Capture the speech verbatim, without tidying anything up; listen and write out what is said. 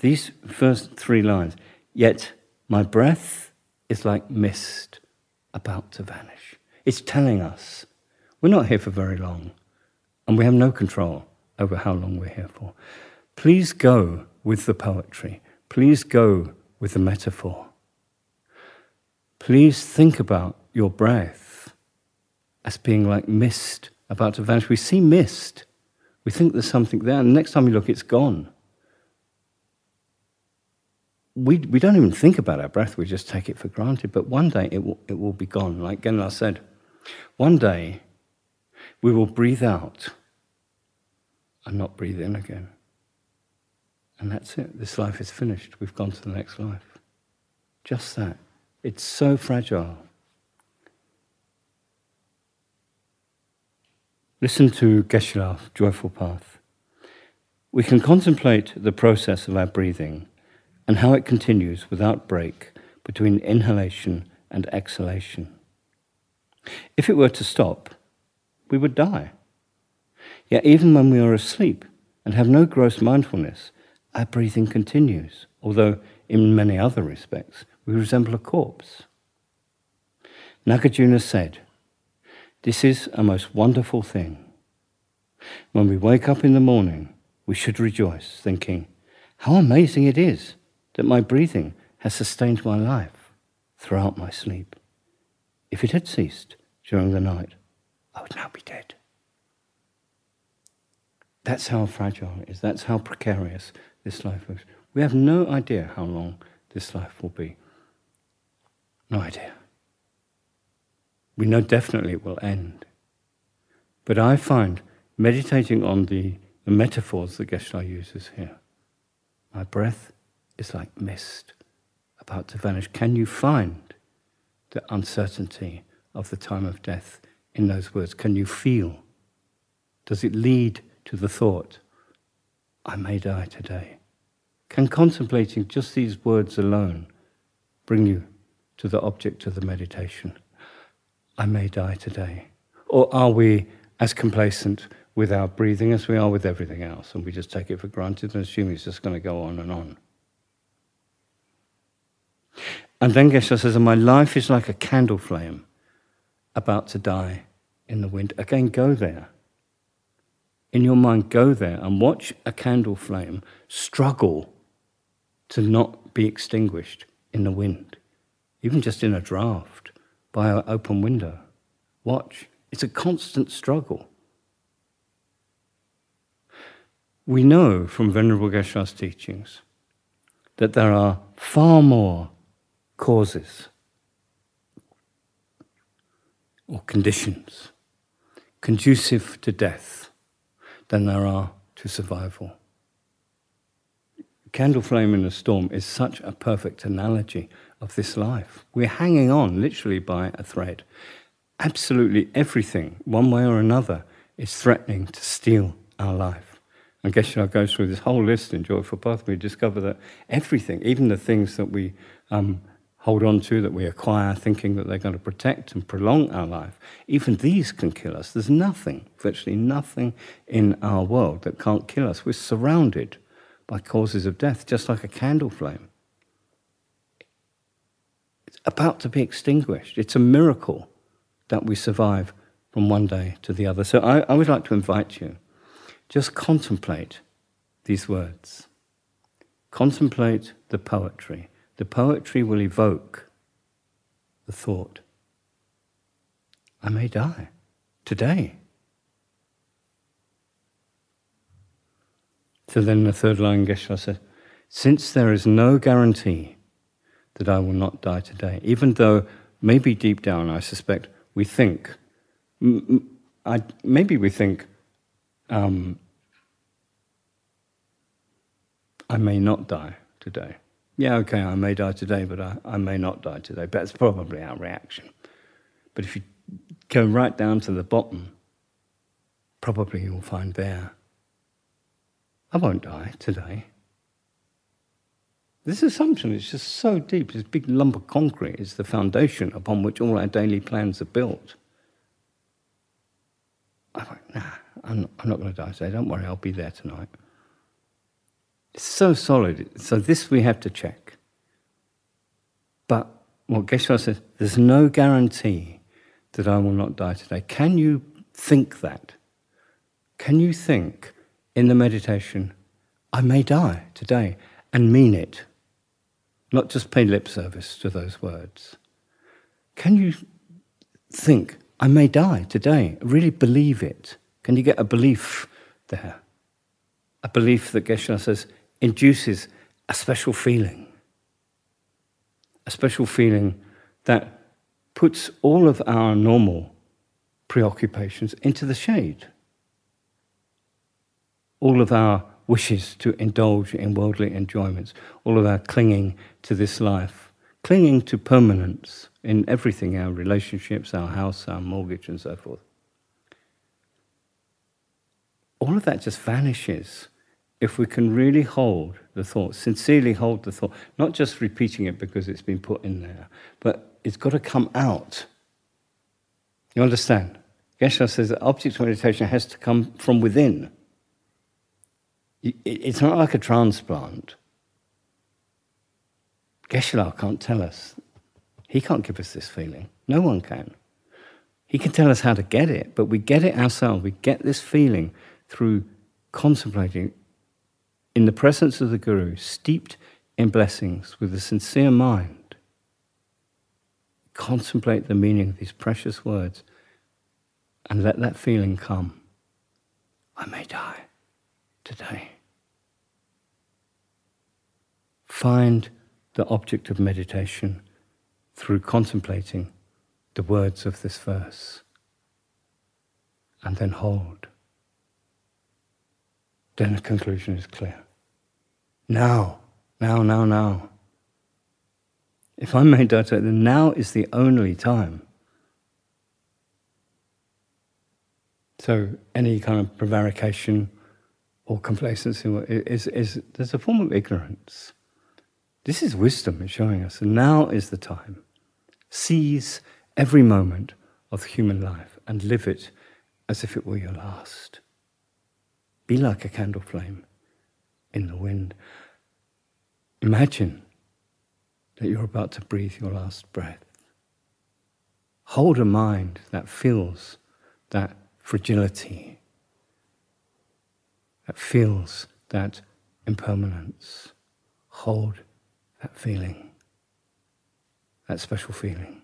These first three lines, yet my breath is like mist about to vanish. It's telling us we're not here for very long, and we have no control over how long we're here for. Please go with the poetry. Please go with the metaphor. Please think about your breath as being like mist about to vanish. We see mist. We think there's something there, and the next time we look, it's gone. We, we don't even think about our breath, we just take it for granted, but one day it will, it will be gone. Like Genla said, one day we will breathe out and not breathe in again. And that's it. This life is finished. We've gone to the next life. Just that. It's so fragile. Listen to Geshe-la, Joyful Path. We can contemplate the process of our breathing and how it continues without break between inhalation and exhalation. If it were to stop, we would die. Yet even when we are asleep and have no gross mindfulness, our breathing continues, although in many other respects we resemble a corpse. Nagarjuna said, "This is a most wonderful thing. When we wake up in the morning, we should rejoice, thinking, how amazing it is that my breathing has sustained my life throughout my sleep. If it had ceased during the night, I would now be dead." That's how fragile it is. That's how precarious this life is. We have no idea how long this life will be. No idea. We know definitely it will end. But I find meditating on the, the metaphors that Geshe-la uses here, my breath is like mist about to vanish. Can you find the uncertainty of the time of death in those words? Can you feel? Does it lead to the thought, I may die today? Can contemplating just these words alone bring you to the object of the meditation? I may die today. Or are we as complacent with our breathing as we are with everything else, and we just take it for granted and assume it's just going to go on and on? And then Geshe-la says, and my life is like a candle flame about to die in the wind. Again, go there. In your mind, go there and watch a candle flame struggle to not be extinguished in the wind, even just in a draft by an open window. Watch. It's a constant struggle. We know from Venerable Geshe-la's teachings that there are far more causes or conditions conducive to death than there are to survival. Candle flame in a storm is such a perfect analogy of this life. We're hanging on literally by a thread. Absolutely everything, one way or another, is threatening to steal our life. And Geshe-la goes through this whole list in Joyful Path. We discover that everything, even the things that we um, hold on to, that we acquire, thinking that they're going to protect and prolong our life, even these can kill us. There's nothing, virtually nothing in our world that can't kill us. We're surrounded by causes of death, just like a candle flame. It's about to be extinguished. It's a miracle that we survive from one day to the other. So I, I would like to invite you, just contemplate these words. Contemplate the poetry. The poetry will evoke the thought, I may die today. So then the third line, Geshe-la says, since there is no guarantee that I will not die today, even though maybe deep down I suspect we think, I, maybe we think, um, I may not die today. Yeah, okay, I may die today, but I, I may not die today. But that's probably our reaction. But if you go right down to the bottom, probably you'll find there, I won't die today. This assumption is just so deep. This big lump of concrete is the foundation upon which all our daily plans are built. I won't, nah, I'm not, I'm not going to die today. Don't worry, I'll be there tonight. It's so solid. So this we have to check. But what Geshe-la says, there's no guarantee that I will not die today. Can you think that? Can you think in the meditation, I may die today, and mean it? Not just pay lip service to those words. Can you think, I may die today? Really believe it? Can you get a belief there? A belief that Geshe-la says induces a special feeling. A special feeling that puts all of our normal preoccupations into the shade. All of our wishes to indulge in worldly enjoyments, all of our clinging to this life, clinging to permanence in everything, our relationships, our house, our mortgage, and so forth. All of that just vanishes if we can really hold the thought, sincerely hold the thought, not just repeating it because it's been put in there, but it's got to come out. You understand? Geshe-la says that object meditation has to come from within. It's not like a transplant. Geshe-la can't tell us. He can't give us this feeling. No one can. He can tell us how to get it, but we get it ourselves. We get this feeling through contemplating in the presence of the Guru, steeped in blessings with a sincere mind. Contemplate the meaning of these precious words and let that feeling come. I may die today. Find the object of meditation through contemplating the words of this verse, and then hold. Then the conclusion is clear. Now, now, now, now. If I may die today, then now is the only time. So any kind of prevarication or complacency is, is there's a form of ignorance. This is wisdom it's showing us, and now is the time. Seize every moment of human life and live it as if it were your last. Be like a candle flame in the wind. Imagine that you're about to breathe your last breath. Hold a mind that feels that fragility, that feels that impermanence. Hold that feeling, that special feeling.